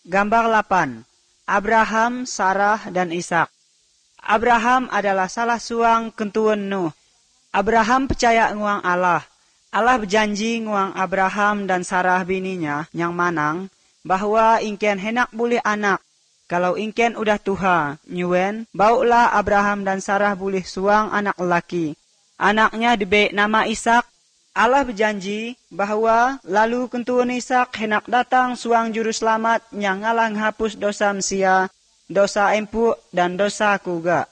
Gambar 8. Abraham, Sarah, dan Ishak. Abraham adalah salah suang kentuan Nuh. Abraham percaya nguang Allah. Allah berjanji nguang Abraham dan Sarah bininya yang manang bahwa ingken henak boleh anak. Kalau ingken udah tuha, nyuen, baulah Abraham dan Sarah boleh suang anak laki. Anaknya diberi nama Ishak. Allah berjanji bahwa lalu kentuan Ishak hendak datang suang juru selamat yang ngalah hapus dosa manusia, dosa empuk dan dosa kuga.